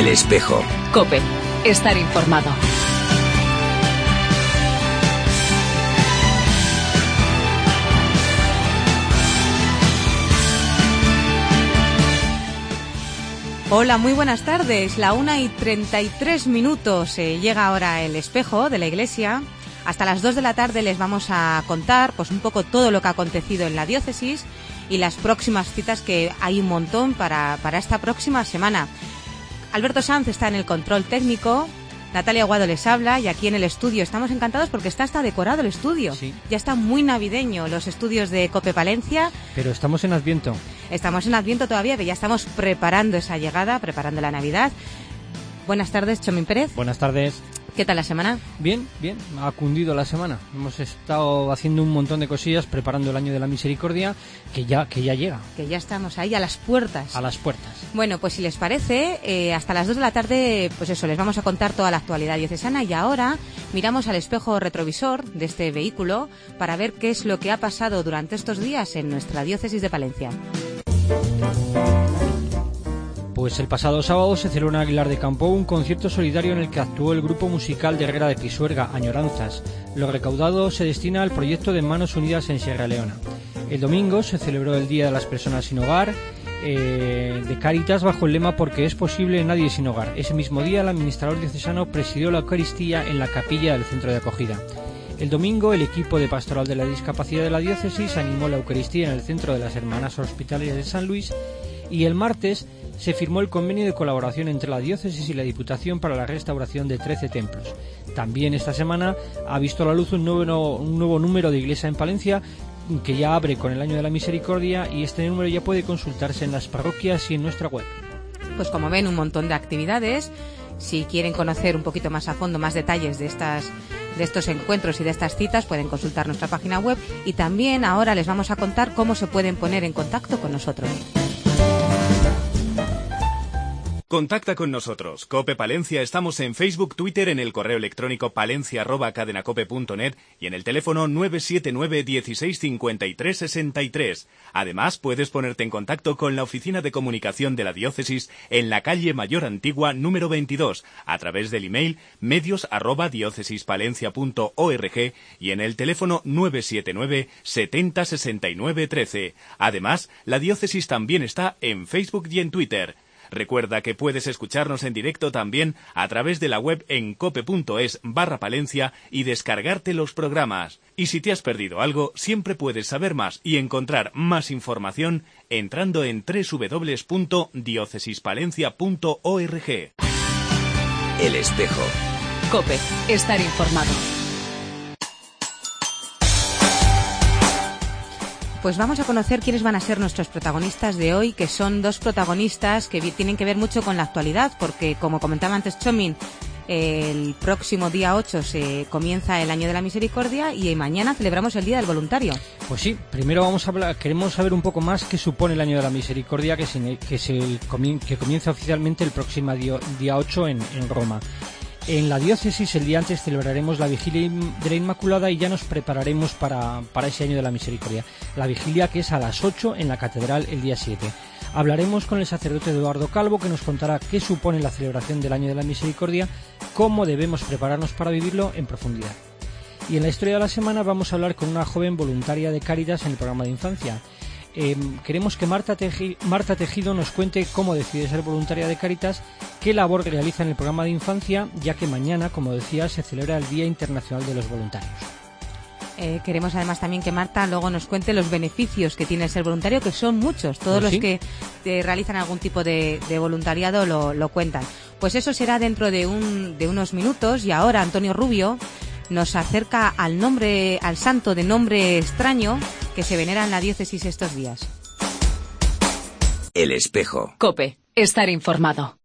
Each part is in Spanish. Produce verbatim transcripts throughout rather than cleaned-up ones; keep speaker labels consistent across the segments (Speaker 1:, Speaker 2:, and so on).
Speaker 1: El Espejo.
Speaker 2: COPE. Estar informado.
Speaker 3: Hola, muy buenas tardes. La una y treinta y tres minutos. Eh, llega ahora El Espejo de la Iglesia. Hasta las dos de la tarde les vamos a contar pues un poco todo lo que ha acontecido en la diócesis y las próximas citas, que hay un montón para, para esta próxima semana. Alberto Sanz está en el control técnico, Natalia Aguado les habla, y aquí en el estudio estamos encantados porque está hasta decorado el estudio. Sí. Ya está muy navideño los estudios de COPE Palencia.
Speaker 4: Pero estamos en Adviento.
Speaker 3: Estamos en Adviento todavía, pero ya estamos preparando esa llegada, preparando la Navidad. Buenas tardes, Chomín Pérez.
Speaker 4: Buenas tardes.
Speaker 3: ¿Qué tal la semana?
Speaker 4: Bien, bien, ha cundido la semana. Hemos estado haciendo un montón de cosillas, preparando el año de la misericordia, que ya que ya llega.
Speaker 3: Que ya estamos ahí a las puertas.
Speaker 4: A las puertas.
Speaker 3: Bueno, pues si les parece, eh, hasta las dos de la tarde, pues eso, les vamos a contar toda la actualidad diocesana, y ahora miramos al espejo retrovisor de este vehículo para ver qué es lo que ha pasado durante estos días en nuestra diócesis de Palencia.
Speaker 4: Pues el pasado sábado se celebró en Aguilar de Campo un concierto solidario en el que actuó el grupo musical de Herrera de Pisuerga, Añoranzas. Lo recaudado se destina al proyecto de Manos Unidas en Sierra Leona. El domingo se celebró el Día de las Personas Sin Hogar eh, de Cáritas bajo el lema Porque es posible, nadie sin hogar. Ese mismo día el administrador diocesano presidió la Eucaristía en la capilla del centro de acogida. El domingo el equipo de pastoral de la discapacidad de la diócesis animó la Eucaristía en el centro de las Hermanas Hospitalarias de San Luis, y el martes se firmó el convenio de colaboración entre la diócesis y la Diputación para la restauración de trece templos. También esta semana ha visto a la luz un nuevo, un nuevo número de Iglesia en Palencia, que ya abre con el Año de la Misericordia, y este número ya puede consultarse en las parroquias y en nuestra web.
Speaker 3: Pues como ven, un montón de actividades. Si quieren conocer un poquito más a fondo, más detalles de estas de estos encuentros y de estas citas, pueden consultar nuestra página web, y también ahora les vamos a contar cómo se pueden poner en contacto con nosotros.
Speaker 5: Contacta con nosotros. COPE Palencia, estamos en Facebook, Twitter, en el correo electrónico palencia arroba cadenacope punto net y en el teléfono nueve siete nueve dieciséis cincuenta y tres sesenta y tres. Además, puedes ponerte en contacto con la Oficina de Comunicación de la Diócesis en la calle Mayor Antigua número veintidós, a través del email medios arroba diócesispalencia punto org y en el teléfono nueve siete nueve setenta sesenta y nueve trece. Además, la Diócesis también está en Facebook y en Twitter. Recuerda que puedes escucharnos en directo también a través de la web en cope.es barra Palencia y descargarte los programas. Y si te has perdido algo, siempre puedes saber más y encontrar más información entrando en doble u doble u doble u punto diócesispalencia punto org.
Speaker 1: El Espejo.
Speaker 2: COPE. Estar informado.
Speaker 3: Pues vamos a conocer quiénes van a ser nuestros protagonistas de hoy, que son dos protagonistas que tienen que ver mucho con la actualidad, porque, como comentaba antes Chomín, el próximo día ocho se comienza el Año de la Misericordia y mañana celebramos el Día del Voluntario.
Speaker 4: Pues sí, primero vamos a hablar, queremos saber un poco más qué supone el Año de la Misericordia, que, se, que, se, que comienza oficialmente el próximo día, día ocho en, en Roma. En la diócesis el día antes celebraremos la Vigilia de la Inmaculada y ya nos prepararemos para, para ese Año de la Misericordia. La vigilia, que es a las ocho en la Catedral el día siete. Hablaremos con el sacerdote Eduardo Calvo, que nos contará qué supone la celebración del Año de la Misericordia, cómo debemos prepararnos para vivirlo en profundidad. Y en la historia de la semana vamos a hablar con una joven voluntaria de Cáritas en el programa de infancia. Eh, queremos que Marta, Teji, Marta Tejido nos cuente cómo decide ser voluntaria de Cáritas, qué labor realiza en el programa de infancia, ya que mañana, como decía, se celebra el Día Internacional de los Voluntarios.
Speaker 3: Eh, queremos además también que Marta luego nos cuente los beneficios que tiene el ser voluntario, que son muchos. Todos
Speaker 4: ¿Oh, sí?
Speaker 3: los que eh, realizan algún tipo de, de voluntariado lo, lo cuentan. Pues eso será dentro de, un, de unos minutos, y ahora Antonio Rubio nos acerca al nombre, al santo de nombre extraño que se venera en la diócesis estos días.
Speaker 1: El Espejo.
Speaker 2: COPE. Estar informado.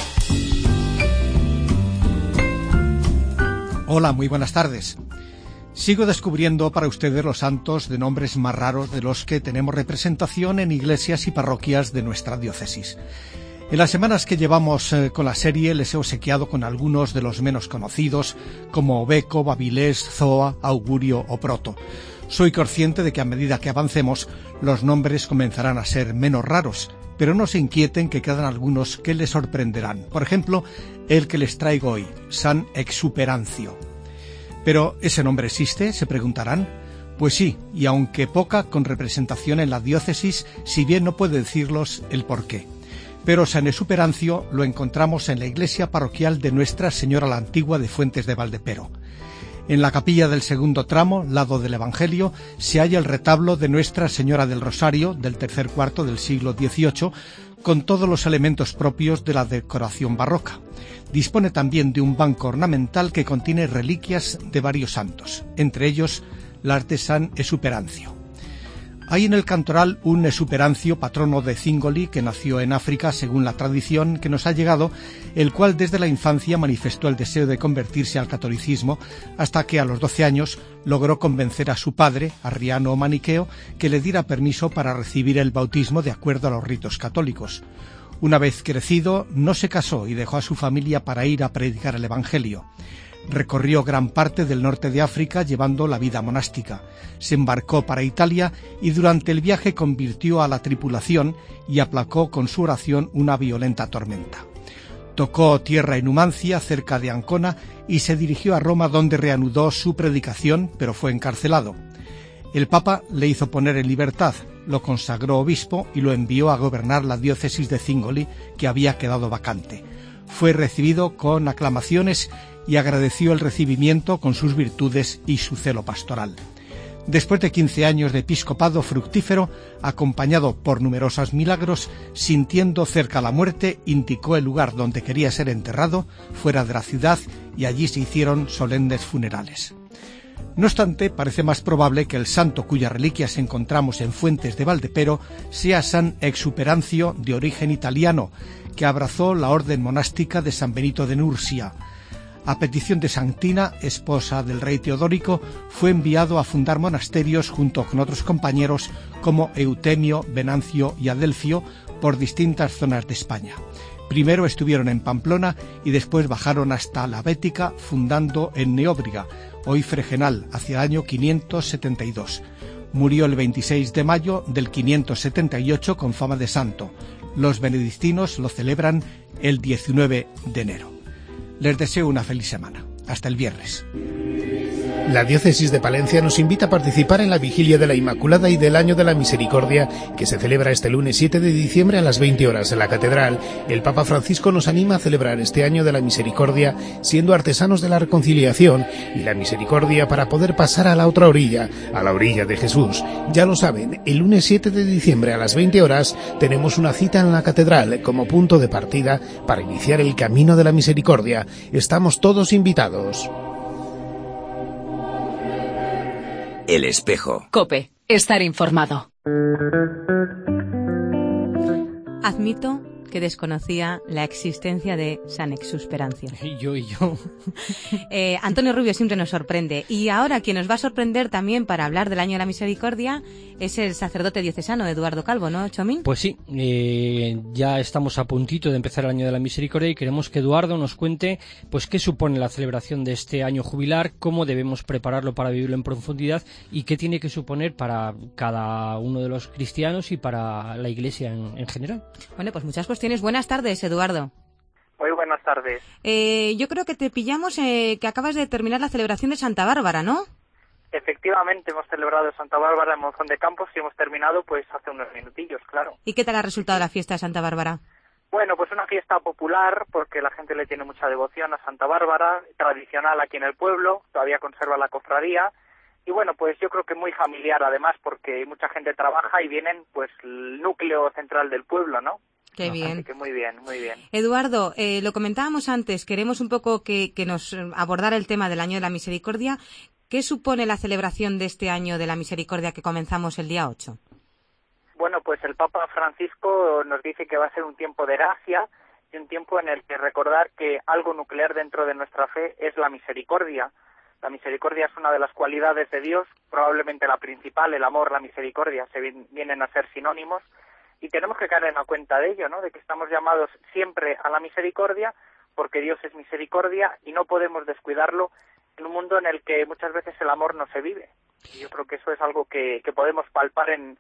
Speaker 6: Hola, muy buenas tardes. Sigo descubriendo para ustedes los santos de nombres más raros de los que tenemos representación en iglesias y parroquias de nuestra diócesis. En las semanas que llevamos eh, con la serie les he obsequiado con algunos de los menos conocidos, como Beco, Babilés, Zoa, Augurio o Proto. Soy consciente de que a medida que avancemos, los nombres comenzarán a ser menos raros, pero no se inquieten que quedan algunos que les sorprenderán. Por ejemplo, el que les traigo hoy, San Exuperancio. ¿Pero ese nombre existe?, se preguntarán. Pues sí, y aunque poca con representación en la diócesis, si bien no puede decirlos el porqué. Pero San Exuperancio lo encontramos en la iglesia parroquial de Nuestra Señora la Antigua de Fuentes de Valdepero. En la capilla del segundo tramo, lado del Evangelio, se halla el retablo de Nuestra Señora del Rosario, del tercer cuarto del siglo dieciocho, con todos los elementos propios de la decoración barroca. Dispone también de un banco ornamental que contiene reliquias de varios santos, entre ellos las de San Exuperancio. Hay en el cantoral un Exuperancio, patrono de Cingoli, que nació en África según la tradición que nos ha llegado, el cual desde la infancia manifestó el deseo de convertirse al catolicismo, hasta que a los doce años logró convencer a su padre, arriano o maniqueo, que le diera permiso para recibir el bautismo de acuerdo a los ritos católicos. Una vez crecido, no se casó y dejó a su familia para ir a predicar el Evangelio. Recorrió gran parte del norte de África llevando la vida monástica. Se embarcó para Italia y durante el viaje convirtió a la tripulación y aplacó con su oración una violenta tormenta. Tocó tierra en Numancia, cerca de Ancona, y se dirigió a Roma, donde reanudó su predicación, pero fue encarcelado. El Papa le hizo poner en libertad, lo consagró obispo y lo envió a gobernar la diócesis de Cingoli, que había quedado vacante. Fue recibido con aclamaciones y agradeció el recibimiento con sus virtudes y su celo pastoral. Después de quince años de episcopado fructífero, acompañado por numerosos milagros, sintiendo cerca la muerte, indicó el lugar donde quería ser enterrado, fuera de la ciudad, y allí se hicieron solemnes funerales. No obstante, parece más probable que el santo cuyas reliquias encontramos en Fuentes de Valdepero sea San Exuperancio, de origen italiano, que abrazó la orden monástica de San Benito de Nursia. A petición de Santina, esposa del rey Teodórico, fue enviado a fundar monasterios junto con otros compañeros como Eutemio, Venancio y Adelfio por distintas zonas de España. Primero estuvieron en Pamplona y después bajaron hasta la Bética, fundando en Neóbriga, hoy Fregenal, hacia el año quinientos setenta y dos. Murió el veintiséis de mayo del quinientos setenta y ocho con fama de santo. Los benedictinos lo celebran el diecinueve de enero. Les deseo una feliz semana. Hasta el viernes.
Speaker 7: La Diócesis de Palencia nos invita a participar en la Vigilia de la Inmaculada y del Año de la Misericordia, que se celebra este lunes siete de diciembre a las veinte horas en la Catedral. El Papa Francisco nos anima a celebrar este Año de la Misericordia siendo artesanos de la reconciliación y la misericordia para poder pasar a la otra orilla, a la orilla de Jesús. Ya lo saben, el lunes siete de diciembre a las veinte horas tenemos una cita en la Catedral como punto de partida para iniciar el camino de la misericordia. Estamos todos invitados.
Speaker 1: El espejo.
Speaker 2: COPE. Estar informado.
Speaker 3: Admito que desconocía la existencia de San Exuperancio.
Speaker 4: Y yo, y yo.
Speaker 3: Eh, Antonio Rubio siempre nos sorprende. Y ahora quien nos va a sorprender también para hablar del Año de la Misericordia es el sacerdote diocesano Eduardo Calvo, ¿no, Chomín?
Speaker 4: Pues sí, eh, ya estamos a puntito de empezar el Año de la Misericordia y queremos que Eduardo nos cuente pues qué supone la celebración de este año jubilar, cómo debemos prepararlo para vivirlo en profundidad y qué tiene que suponer para cada uno de los cristianos y para la Iglesia en, en general.
Speaker 3: Bueno, pues muchas cuestiones. Buenas tardes, Eduardo.
Speaker 8: Muy buenas tardes.
Speaker 3: Eh, yo creo que te pillamos eh, que acabas de terminar la celebración de Santa Bárbara, ¿no?
Speaker 8: Efectivamente, hemos celebrado Santa Bárbara en Monzón de Campos y hemos terminado pues hace unos minutillos, claro.
Speaker 3: ¿Y qué tal ha resultado la fiesta de Santa Bárbara?
Speaker 8: Bueno, pues una fiesta popular porque la gente le tiene mucha devoción a Santa Bárbara, tradicional aquí en el pueblo, todavía conserva la cofradía. Y bueno, pues yo creo que muy familiar además porque mucha gente trabaja y vienen pues el núcleo central del pueblo, ¿no?
Speaker 3: Qué bien.
Speaker 8: Así que muy bien, muy bien.
Speaker 3: Eduardo, eh, lo comentábamos antes, queremos un poco que, que nos abordara el tema del Año de la Misericordia. ¿Qué supone la celebración de este Año de la Misericordia que comenzamos el día ocho?
Speaker 8: Bueno, pues el Papa Francisco nos dice que va a ser un tiempo de gracia y un tiempo en el que recordar que algo nuclear dentro de nuestra fe es la misericordia. La misericordia es una de las cualidades de Dios, probablemente la principal, el amor, la misericordia, se vienen a ser sinónimos. Y tenemos que caer en la cuenta de ello, ¿no? De que estamos llamados siempre a la misericordia, porque Dios es misericordia y no podemos descuidarlo en un mundo en el que muchas veces el amor no se vive. Y yo creo que eso es algo que, que podemos palpar en,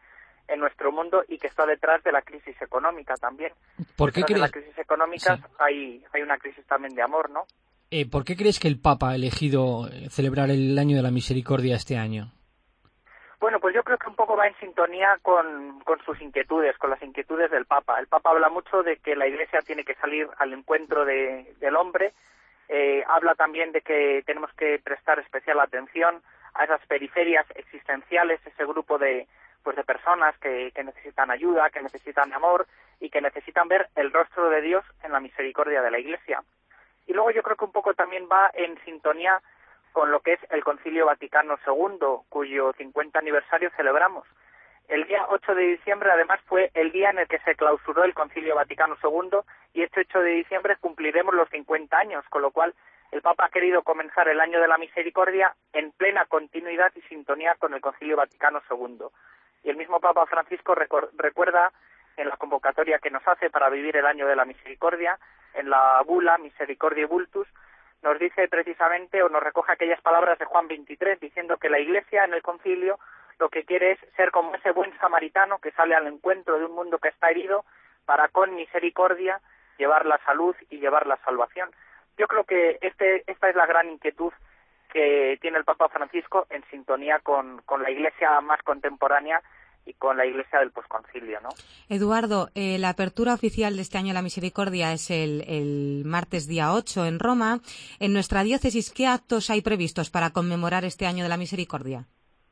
Speaker 8: en nuestro mundo y que está detrás de la crisis económica también.
Speaker 4: ¿Por qué
Speaker 8: detrás
Speaker 4: crees?
Speaker 8: de la crisis económica
Speaker 4: Sí.
Speaker 8: hay, hay una crisis también de amor, ¿no?
Speaker 4: Eh, ¿Por qué crees que el Papa ha elegido celebrar el Año de la Misericordia este año?
Speaker 8: Bueno, pues yo creo que un poco va en sintonía con, con sus inquietudes, con las inquietudes del Papa. El Papa habla mucho de que la Iglesia tiene que salir al encuentro de, del hombre. Eh, habla también de que tenemos que prestar especial atención a esas periferias existenciales, ese grupo de pues de personas que, que necesitan ayuda, que necesitan amor y que necesitan ver el rostro de Dios en la misericordia de la Iglesia. Y luego yo creo que un poco también va en sintonía con lo que es el Concilio Vaticano segundo, cuyo cincuenta aniversario celebramos. El día ocho de diciembre, además, fue el día en el que se clausuró el Concilio Vaticano segundo, y este ocho de diciembre cumpliremos los cincuenta años, con lo cual el Papa ha querido comenzar el Año de la Misericordia en plena continuidad y sintonía con el Concilio Vaticano segundo. Y el mismo Papa Francisco recuerda en la convocatoria que nos hace para vivir el Año de la Misericordia, en la bula Misericordiae Vultus, nos dice precisamente, o nos recoge aquellas palabras de Juan veintitrés, diciendo que la Iglesia en el concilio lo que quiere es ser como ese buen samaritano que sale al encuentro de un mundo que está herido para con misericordia llevar la salud y llevar la salvación. Yo creo que este, esta es la gran inquietud que tiene el Papa Francisco en sintonía con, con la Iglesia más contemporánea y con la Iglesia del posconcilio, ¿no?
Speaker 3: Eduardo, eh, la apertura oficial de este año de la Misericordia es el, el martes día ocho en Roma. En nuestra diócesis, ¿qué actos hay previstos para conmemorar este año de la Misericordia?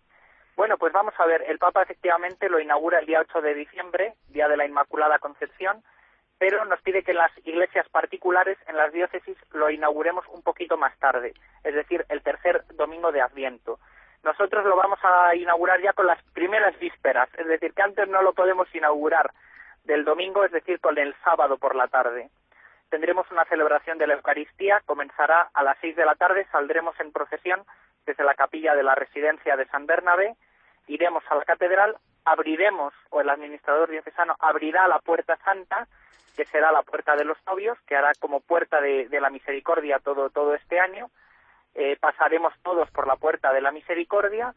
Speaker 8: Bueno, pues vamos a ver, el Papa efectivamente lo inaugura el día ocho de diciembre, Día de la Inmaculada Concepción, pero nos pide que en las iglesias particulares, en las diócesis, lo inauguremos un poquito más tarde, es decir, el tercer domingo de Adviento. Nosotros lo vamos a inaugurar ya con las primeras vísperas, es decir, que antes no lo podemos inaugurar del domingo, es decir, con el sábado por la tarde. Tendremos una celebración de la Eucaristía, comenzará a las seis de la tarde, saldremos en procesión desde la capilla de la residencia de San Bernabé, iremos a la catedral, abriremos, o el administrador diocesano abrirá la puerta santa, que será la puerta de los novios, que hará como puerta de, de la misericordia todo, todo este año. Eh, pasaremos todos por la puerta de la misericordia.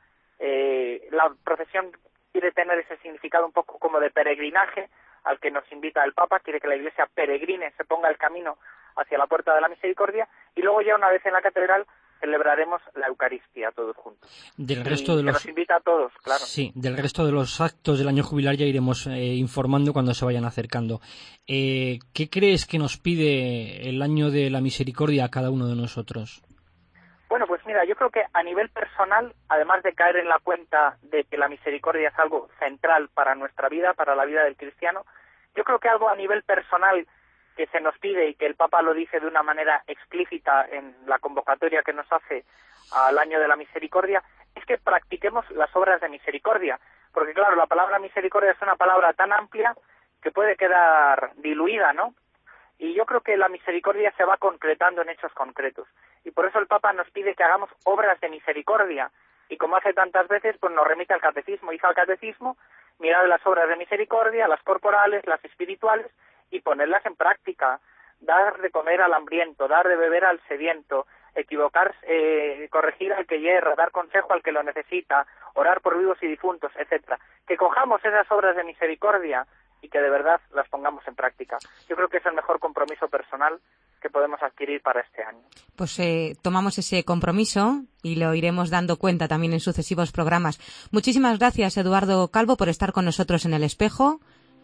Speaker 8: Eh, la procesión quiere tener ese significado un poco como de peregrinaje al que nos invita el Papa, quiere que la Iglesia peregrine, se ponga el camino hacia la puerta de la misericordia, y luego ya una vez en la catedral celebraremos la Eucaristía todos juntos.
Speaker 4: Del resto de
Speaker 8: y
Speaker 4: los...
Speaker 8: nos invita a todos, claro.
Speaker 4: Sí, del resto de los actos del año jubilar ya iremos eh, informando cuando se vayan acercando. Eh, ¿Qué crees que nos pide el año de la misericordia a cada uno de nosotros?
Speaker 8: Bueno, pues mira, yo creo que a nivel personal, además de caer en la cuenta de que la misericordia es algo central para nuestra vida, para la vida del cristiano, yo creo que algo a nivel personal que se nos pide y que el Papa lo dice de una manera explícita en la convocatoria que nos hace al año de la misericordia, es que practiquemos las obras de misericordia. Porque claro, la palabra misericordia es una palabra tan amplia que puede quedar diluida, ¿no? Y yo creo que la misericordia se va concretando en hechos concretos. Y por eso el Papa nos pide que hagamos obras de misericordia. Y como hace tantas veces, pues nos remite al catecismo. Hizo al catecismo, mirar las obras de misericordia, las corporales, las espirituales, y ponerlas en práctica. Dar de comer al hambriento, dar de beber al sediento, equivocarse, eh, corregir al que yerra, dar consejo al que lo necesita, orar por vivos y difuntos, etcétera. Que cojamos esas obras de misericordia y que de verdad las pongamos en práctica. Yo creo que es el mejor compromiso personal que podemos adquirir para este año.
Speaker 3: Pues eh, tomamos ese compromiso y lo iremos dando cuenta también en sucesivos programas. Muchísimas gracias, Eduardo Calvo, por estar con nosotros en El Espejo,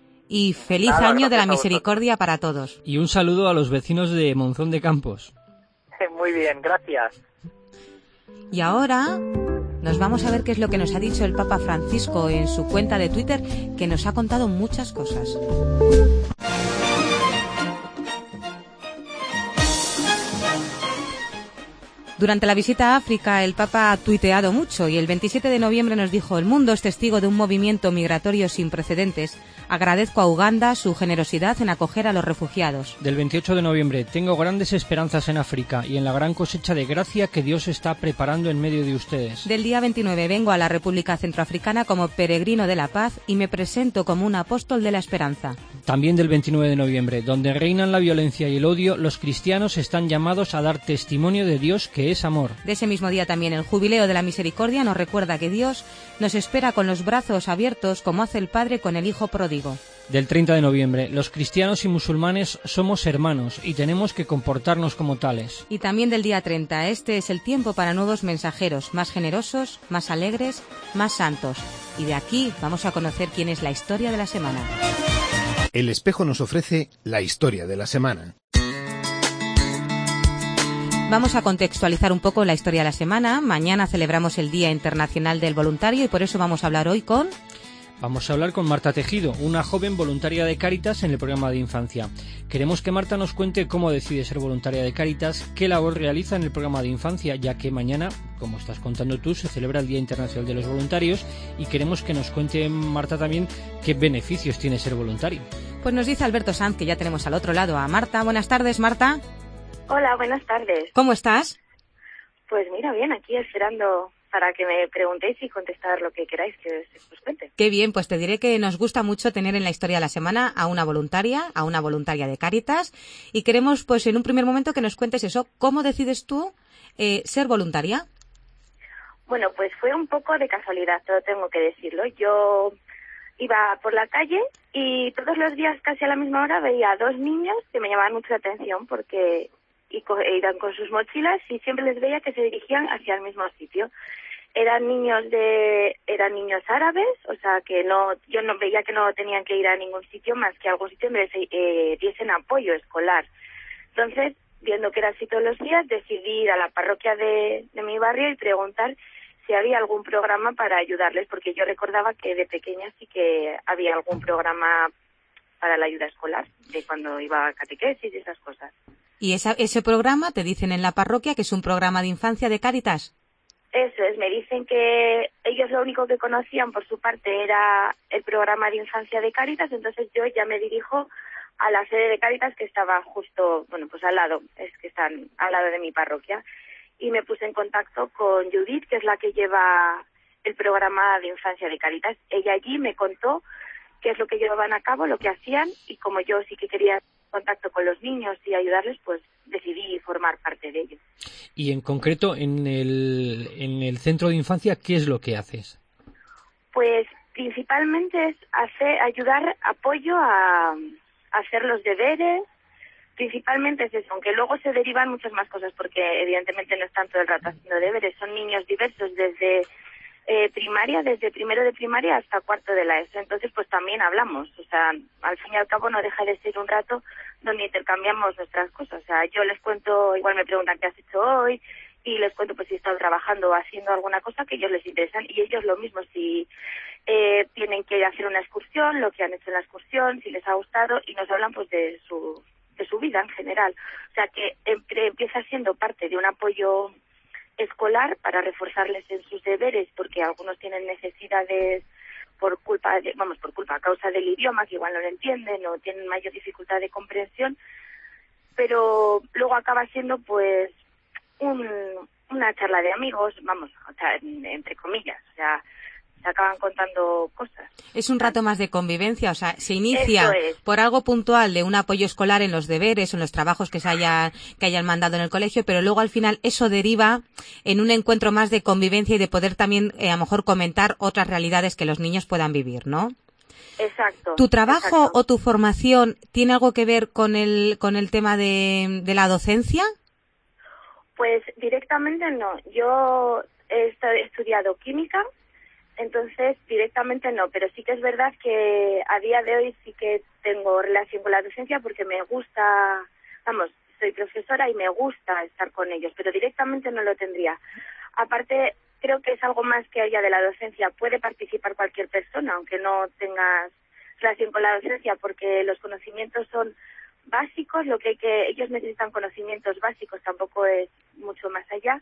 Speaker 3: y feliz
Speaker 8: Nada,
Speaker 3: año de la
Speaker 8: gracias a vosotros.
Speaker 3: Misericordia para todos.
Speaker 4: Y un saludo a los vecinos de Monzón de Campos.
Speaker 8: Muy bien, gracias.
Speaker 3: Y ahora nos vamos a ver qué es lo que nos ha dicho el Papa Francisco en su cuenta de Twitter, que nos ha contado muchas cosas. Durante la visita a África, el Papa ha tuiteado mucho y el veintisiete de noviembre nos dijo: el mundo es testigo de un movimiento migratorio sin precedentes. Agradezco a Uganda su generosidad en acoger a los refugiados.
Speaker 4: Del veintiocho de noviembre, tengo grandes esperanzas en África y en la gran cosecha de gracia que Dios está preparando en medio de ustedes.
Speaker 3: Del día veintinueve, vengo a la República Centroafricana como peregrino de la paz y me presento como un apóstol de la esperanza.
Speaker 4: También del veintinueve de noviembre, donde reinan la violencia y el odio, los cristianos están llamados a dar testimonio de Dios que es amor.
Speaker 3: De ese mismo día también el Jubileo de la Misericordia nos recuerda que Dios nos espera con los brazos abiertos como hace el Padre con el Hijo pródigo.
Speaker 4: Del treinta de noviembre, los cristianos y musulmanes somos hermanos y tenemos que comportarnos como tales.
Speaker 3: Y también del día treinta, este es el tiempo para nuevos mensajeros, más generosos, más alegres, más santos. Y de aquí vamos a conocer quién es la historia de la semana.
Speaker 7: El Espejo nos ofrece la historia de la semana.
Speaker 3: Vamos a contextualizar un poco la historia de la semana. Mañana celebramos el Día Internacional del Voluntario y por eso vamos a hablar hoy con...
Speaker 4: Vamos a hablar con Marta Tejido, una joven voluntaria de Cáritas en el programa de infancia. Queremos que Marta nos cuente cómo decide ser voluntaria de Cáritas, qué labor realiza en el programa de infancia, ya que mañana, como estás contando tú, se celebra el Día Internacional de los Voluntarios y queremos que nos cuente Marta también qué beneficios tiene ser voluntario.
Speaker 3: Pues nos dice Alberto Sanz, que ya tenemos al otro lado a Marta. Buenas tardes, Marta.
Speaker 9: Hola, buenas tardes.
Speaker 3: ¿Cómo estás?
Speaker 9: Pues mira, bien, aquí esperando para que me preguntéis y contestar lo que queráis que os, os cuente.
Speaker 3: Qué bien, pues te diré que nos gusta mucho tener en la historia de la semana a una voluntaria, a una voluntaria de Cáritas, y queremos, pues en un primer momento, que nos cuentes eso. ¿Cómo decides tú eh, ser voluntaria?
Speaker 9: Bueno, pues fue un poco de casualidad, todo tengo que decirlo. Yo iba por la calle y todos los días, casi a la misma hora, veía a dos niños que me llamaban mucho la atención porque y co- iban con sus mochilas y siempre les veía que se dirigían hacia el mismo sitio. Eran niños de eran niños árabes, o sea que no yo no veía que no tenían que ir a ningún sitio más que a algún sitio donde les eh, diesen apoyo escolar. Entonces, viendo que era así todos los días, decidí ir a la parroquia de, de mi barrio y preguntar si había algún programa para ayudarles, porque yo recordaba que de pequeña sí que había algún programa para la ayuda escolar, de cuando iba a catequesis y esas cosas.
Speaker 3: ¿Y esa, ese programa te dicen en la parroquia que es un programa de infancia de Cáritas?
Speaker 9: Eso es, me dicen que ellos lo único que conocían por su parte era el programa de infancia de Cáritas, entonces yo ya me dirijo a la sede de Cáritas que estaba justo, bueno, pues al lado, es que están al lado de mi parroquia, y me puse en contacto con Judith, que es la que lleva el programa de infancia de Cáritas. Ella allí me contó qué es lo que llevaban a cabo, lo que hacían, y como yo sí que quería contacto con los niños y ayudarles, pues decidí formar parte de ello.
Speaker 4: Y en concreto, en el, en el centro de infancia, ¿qué es lo que haces?
Speaker 9: Pues principalmente es hacer, ayudar, apoyo a, a hacer los deberes, principalmente es eso, aunque luego se derivan muchas más cosas, porque evidentemente no están todo el rato haciendo deberes, son niños diversos desde eh, primaria, desde primero de primaria hasta cuarto de la ESO, entonces pues también hablamos, o sea, al fin y al cabo no deja de ser un rato donde intercambiamos nuestras cosas, o sea, yo les cuento, igual me preguntan qué has hecho hoy, y les cuento pues si he estado trabajando o haciendo alguna cosa que a ellos les interesan, y ellos lo mismo, si eh, tienen que hacer una excursión, lo que han hecho en la excursión, si les ha gustado, y nos hablan pues de su de su vida en general, o sea que empieza siendo parte de un apoyo escolar para reforzarles en sus deberes, porque algunos tienen necesidades por culpa de, vamos, por culpa a causa del idioma, que igual no lo entienden o tienen mayor dificultad de comprensión, pero luego acaba siendo pues un, una charla de amigos, vamos, o sea, entre comillas, o sea, se acaban contando cosas.
Speaker 3: Es un rato más de convivencia, o sea, se inicia
Speaker 9: es.
Speaker 3: por algo puntual de un apoyo escolar en los deberes o en los trabajos que se haya, que hayan mandado en el colegio, pero luego al final eso deriva en un encuentro más de convivencia y de poder también eh, a lo mejor comentar otras realidades que los niños puedan vivir, ¿no?
Speaker 9: Exacto.
Speaker 3: ¿Tu trabajo
Speaker 9: exacto.
Speaker 3: o tu formación tiene algo que ver con el, con el tema de, de la docencia?
Speaker 9: Pues directamente no. Yo he estudiado química, entonces directamente no, pero sí que es verdad que a día de hoy sí que tengo relación con la docencia porque me gusta, vamos, soy profesora y me gusta estar con ellos, pero directamente no lo tendría. Aparte, creo que es algo más que allá de la docencia. Puede participar cualquier persona, aunque no tengas relación con la docencia, porque los conocimientos son básicos, lo que hay que ellos necesitan conocimientos básicos, tampoco es mucho más allá,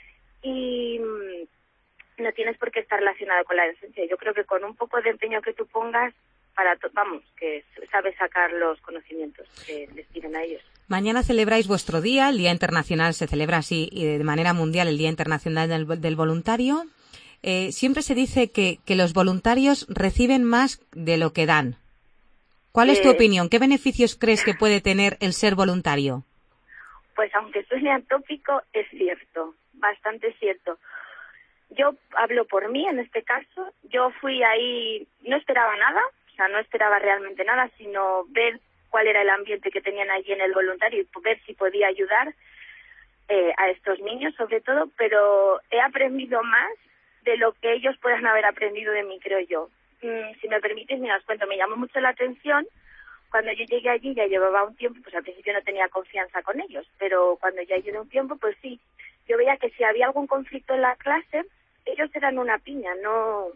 Speaker 9: y no tienes por qué estar relacionado con la docencia. Yo creo que con un poco de empeño que tú pongas, para to- vamos, que sabes sacar los conocimientos que les piden a ellos.
Speaker 3: Mañana celebráis vuestro día, el Día Internacional se celebra así y de manera mundial el Día Internacional del, del Voluntario. Eh, siempre se dice que, que los voluntarios reciben más de lo que dan. ¿Cuál
Speaker 9: eh,
Speaker 3: es tu opinión? ¿Qué beneficios crees que puede tener el ser voluntario?
Speaker 9: Pues aunque suene atópico, es cierto, bastante cierto. Yo hablo por mí en este caso. Yo fui ahí, no esperaba nada, o sea, no esperaba realmente nada, sino ver cuál era el ambiente que tenían allí en el voluntario y ver si podía ayudar eh, a estos niños, sobre todo, pero he aprendido más de lo que ellos puedan haber aprendido de mí, creo yo. Mm, si me permites, me os cuento, me llamó mucho la atención. Cuando yo llegué allí, ya llevaba un tiempo, pues al principio no tenía confianza con ellos, pero cuando ya llevé un tiempo, pues sí, yo veía que si había algún conflicto en la clase, ellos eran una piña, no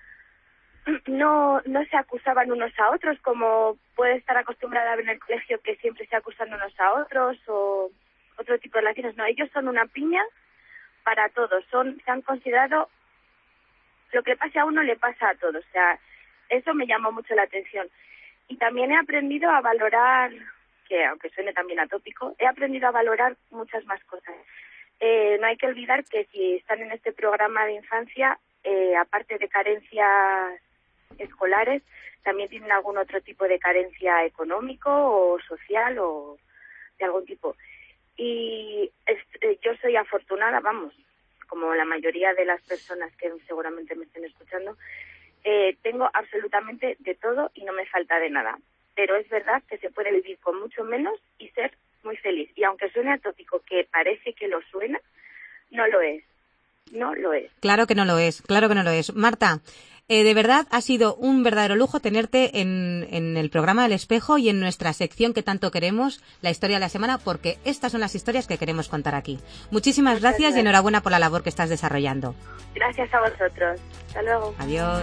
Speaker 9: no no se acusaban unos a otros como puede estar acostumbrada a ver en el colegio, que siempre se acusan unos a otros o otro tipo de relaciones. No, ellos son una piña para todos, son se han considerado, lo que pase a uno le pasa a todos, o sea, eso me llamó mucho la atención. Y también he aprendido a valorar, que aunque suene también atópico, he aprendido a valorar muchas más cosas. Eh, no hay que olvidar que si están en este programa de infancia, eh, aparte de carencias escolares, también tienen algún otro tipo de carencia económico o social o de algún tipo. Y es, eh, yo soy afortunada, vamos, como la mayoría de las personas que seguramente me estén escuchando, eh, tengo absolutamente de todo y no me falta de nada. Pero es verdad que se puede vivir con mucho menos y ser muy feliz. Y aunque suene atópico, que parece que lo suena, no lo es. No lo es.
Speaker 3: Claro que no lo es, claro que no lo es. Marta, eh, de verdad ha sido un verdadero lujo tenerte en, en el programa del Espejo y en nuestra sección que tanto queremos, la historia de la semana, porque estas son las historias que queremos contar aquí. Muchísimas
Speaker 9: Muchas
Speaker 3: gracias,
Speaker 9: gracias
Speaker 3: y enhorabuena por la labor que estás desarrollando.
Speaker 9: Gracias a vosotros. Hasta luego.
Speaker 3: Adiós.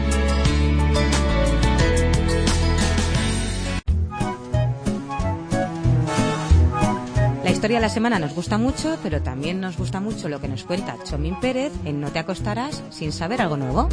Speaker 3: La historia de la semana nos gusta mucho, pero también nos gusta mucho lo que nos cuenta Chomín Pérez en No te acostarás sin saber algo nuevo.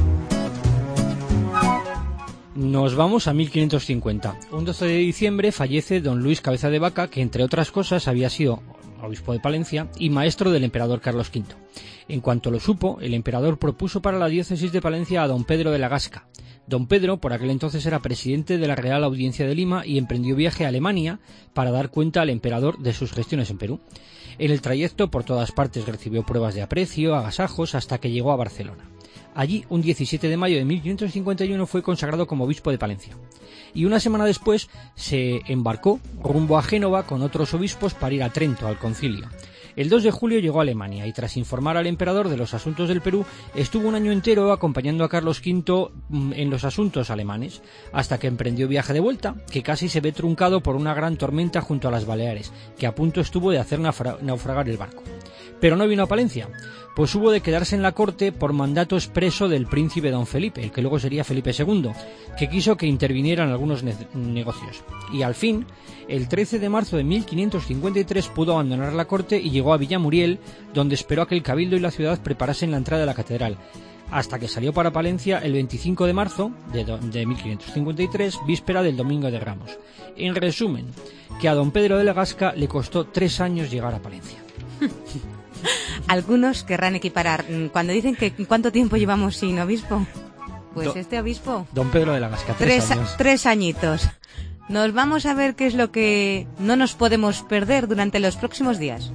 Speaker 4: Nos vamos a mil quinientos cincuenta. Un doce de diciembre fallece don Luis Cabeza de Vaca, que entre otras cosas había sido obispo de Palencia y maestro del emperador Carlos quinto. En cuanto lo supo, el emperador propuso para la diócesis de Palencia a don Pedro de la Gasca. Don Pedro, por aquel entonces, era presidente de la Real Audiencia de Lima y emprendió viaje a Alemania para dar cuenta al emperador de sus gestiones en Perú. En el trayecto, por todas partes, recibió pruebas de aprecio, agasajos, hasta que llegó a Barcelona. Allí, un diecisiete de mayo de mil quinientos cincuenta y uno, fue consagrado como obispo de Palencia. Y una semana después se embarcó rumbo a Génova con otros obispos para ir a Trento, al concilio. El dos de julio llegó a Alemania y, tras informar al emperador de los asuntos del Perú, estuvo un año entero acompañando a Carlos quinto en los asuntos alemanes, hasta que emprendió viaje de vuelta, que casi se ve truncado por una gran tormenta junto a las Baleares, que a punto estuvo de hacer naufragar el barco. Pero no vino a Palencia, pues hubo de quedarse en la corte por mandato expreso del príncipe don Felipe, el que luego sería Felipe segundo, que quiso que intervinieran algunos ne- negocios. Y al fin, el trece de marzo de mil quinientos cincuenta y tres pudo abandonar la corte y llegó a Villamuriel, donde esperó a que el cabildo y la ciudad preparasen la entrada de la catedral, hasta que salió para Palencia el veinticinco de marzo de, do- de mil quinientos cincuenta y tres, víspera del Domingo de Ramos. En resumen, que a don Pedro de la Gasca le costó tres años llegar a Palencia.
Speaker 3: Algunos querrán equiparar. Cuando dicen que ¿cuánto tiempo llevamos sin obispo? Pues
Speaker 4: Do-
Speaker 3: este obispo,
Speaker 4: Don Pedro de la Gasca, tres,
Speaker 3: tres,
Speaker 4: años.
Speaker 3: tres añitos. Nos vamos a ver qué es lo que no nos podemos perder durante los próximos días.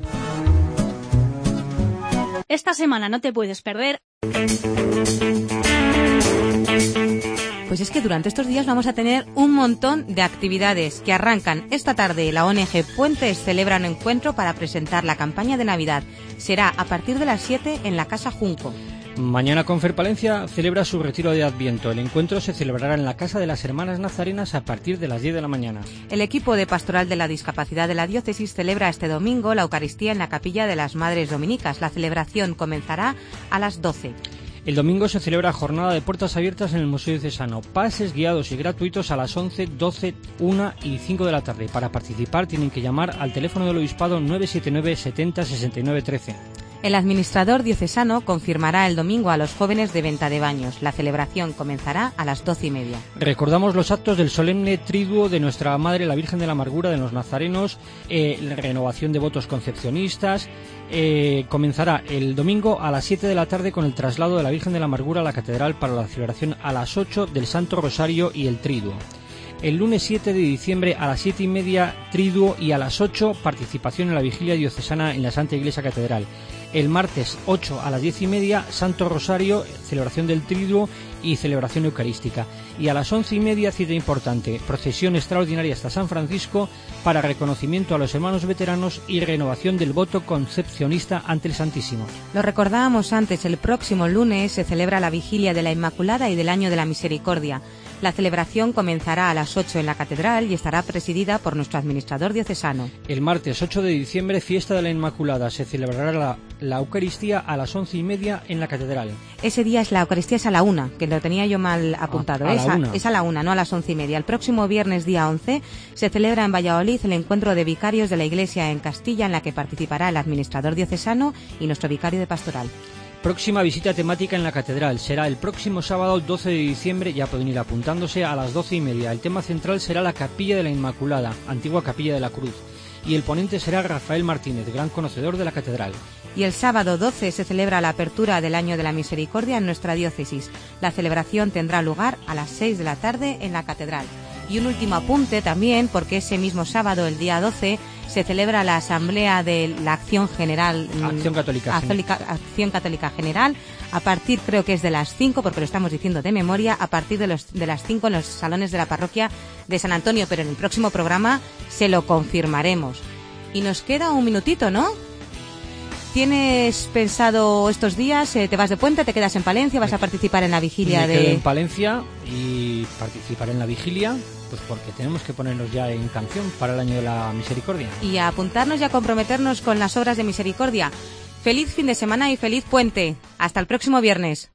Speaker 10: Esta semana no te puedes perder.
Speaker 3: Pues es que durante estos días vamos a tener un montón de actividades que arrancan esta tarde. La O N G Puentes celebra un encuentro para presentar la campaña de Navidad. Será a partir de las siete en la Casa Junco.
Speaker 4: Mañana Confer Palencia celebra su retiro de Adviento. El encuentro se celebrará en la Casa de las Hermanas Nazarenas a partir de las diez de la mañana.
Speaker 3: El equipo de Pastoral de la Discapacidad de la Diócesis celebra este domingo la Eucaristía en la Capilla de las Madres Dominicas. La celebración comenzará a las doce.
Speaker 4: El domingo se celebra jornada de puertas abiertas en el Museo Diocesano. Pases guiados y gratuitos a las once, doce, una y cinco de la tarde. Para participar tienen que llamar al teléfono del Obispado nueve siete nueve, setenta, sesenta y nueve, trece.
Speaker 3: El administrador diocesano confirmará el domingo a los jóvenes de Venta de Baños. La celebración comenzará a las doce y media.
Speaker 4: Recordamos los actos del solemne triduo de Nuestra Madre la Virgen de la Amargura de los Nazarenos, eh, la renovación de votos concepcionistas. Eh, comenzará el domingo a las siete de la tarde con el traslado de la Virgen de la Amargura a la Catedral para la celebración a las ocho del Santo Rosario y el triduo. El lunes siete de diciembre a las siete y media triduo y a las ocho participación en la vigilia diocesana en la Santa Iglesia Catedral. El martes ocho a las diez y media Santo Rosario, celebración del triduo y celebración eucarística. Y a las once y media, cita importante, procesión extraordinaria hasta San Francisco para reconocimiento a los hermanos veteranos y renovación del voto concepcionista ante el Santísimo.
Speaker 3: Lo recordábamos antes, el próximo lunes se celebra la vigilia de la Inmaculada y del Año de la Misericordia. La celebración comenzará a las ocho en la Catedral y estará presidida por nuestro administrador diocesano.
Speaker 4: El martes ocho de diciembre, fiesta de la Inmaculada, se celebrará la, la Eucaristía a las once y media en la Catedral.
Speaker 3: Ese día es la Eucaristía es a la una, que lo tenía yo mal apuntado.
Speaker 4: A, a
Speaker 3: es,
Speaker 4: la
Speaker 3: a,
Speaker 4: una.
Speaker 3: es a la una, no a las once y media. El próximo viernes, día once, se celebra en Valladolid el encuentro de vicarios de la Iglesia en Castilla, en la que participará el administrador diocesano y nuestro vicario de pastoral.
Speaker 4: Próxima visita temática en la Catedral será el próximo sábado doce de diciembre, ya pueden ir apuntándose, a las doce y media. El tema central será la Capilla de la Inmaculada, antigua Capilla de la Cruz, y el ponente será Rafael Martínez, gran conocedor de la Catedral.
Speaker 3: Y el sábado doce se celebra la apertura del Año de la Misericordia en nuestra diócesis. La celebración tendrá lugar a las seis de la tarde en la Catedral. Y un último apunte también, porque ese mismo sábado, el día doce, se celebra la Asamblea de la Acción General...
Speaker 4: Acción Católica.
Speaker 3: Acción, Acción Católica General, a partir, creo que es de las cinco, porque lo estamos diciendo de memoria, a partir de, los, de las cinco en los salones de la parroquia de San Antonio, pero en el próximo programa se lo confirmaremos. Y nos queda un minutito, ¿no? ¿Tienes pensado estos días, eh, te vas de puente, te quedas en Palencia, vas a participar en la vigilia
Speaker 4: Me
Speaker 3: de...?
Speaker 4: quedo en Palencia y participaré en la vigilia, pues porque tenemos que ponernos ya en canción para el Año de la Misericordia.
Speaker 3: Y a apuntarnos y a comprometernos con las obras de misericordia. Feliz fin de semana y feliz puente. Hasta el próximo viernes.